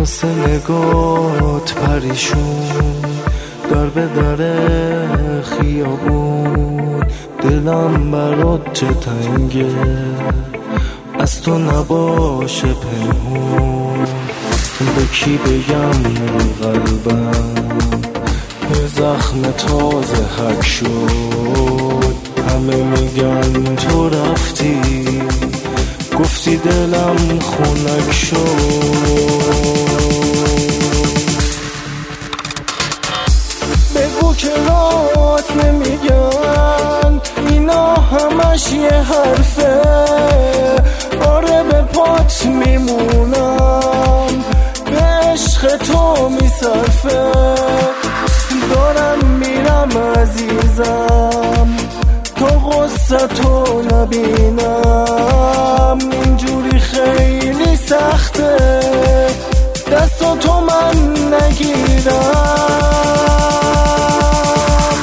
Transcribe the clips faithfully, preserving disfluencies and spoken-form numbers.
واسه نگات پریشون در به در خیابون، دلم برات چه تنگه از تو نباشه پنهون. به کی بگم قلبم یه زخم تازه حک شد، همه میگن تو رفتی گفتی دلم خنک شد. بگو که راست نمیگن اینا همش یه حرفه، آره به پات میمونم به عشق تو میصرفه. دارم میرم عزیزم تو غصه تو نبینم، اینجوری خیلی سخته دست تو من نگیرم.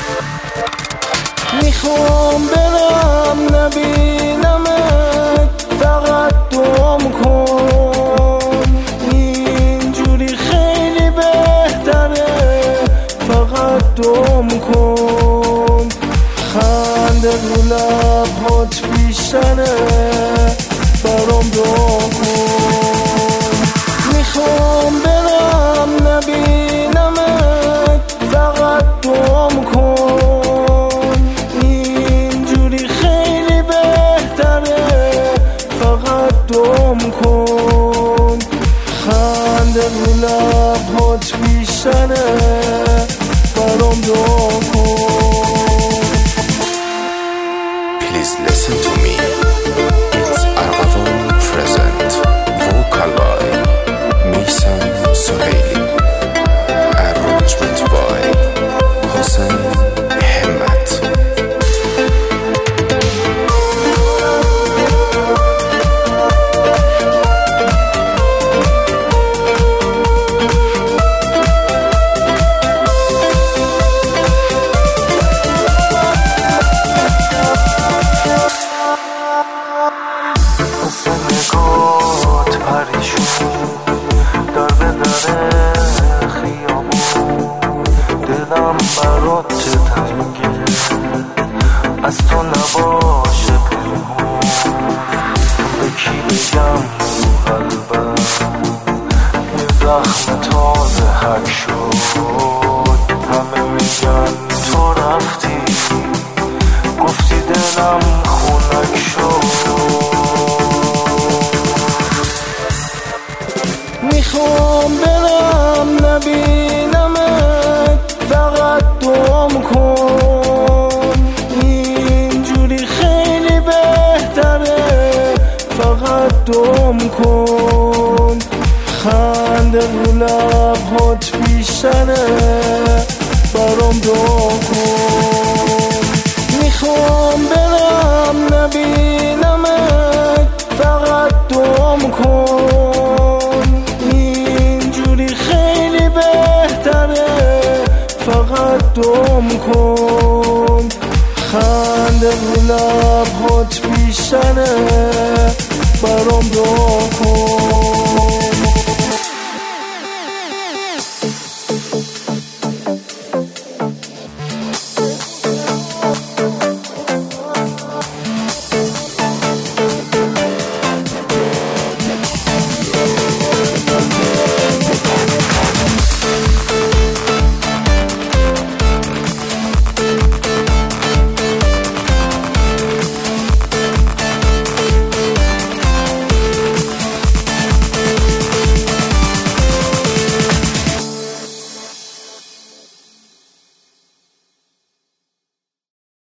میخوام برم نبینمت فقط دوام کن، اینجوری خیلی بهتره فقط دوام کن. خنده رو لبات بیشتره برام دعا کن. میخوام برم نبینمت فقط دوام کن، اینجوری خیلی بهتره فقط دوام کن. خنده رو لبات بیشتره برام دعا کن. Please listen to me. It's Arvon present. Vocal by Mihsan Sohaili. Arrangement by Hossein Hemmat. نگات پریشون در به در خیابون، دلم برات چه تنگه از تو نباشه پنهون. به کی بگم قلبم یه زخم تازه حک شد، همه میگن تو رفتی گفتی دلم خنک شد. میخوام برم نبینمت فقط دوام کن، اینجوری خیلی بهتره فقط دوام کن. خنده رو لبات بیشتره برام دعا کن. میخوام برم نبینمت فقط دوام کن، اینجوری خیلی بهتره فقط دوام کن. خنده رو لبات بیشتره برام دعا کن.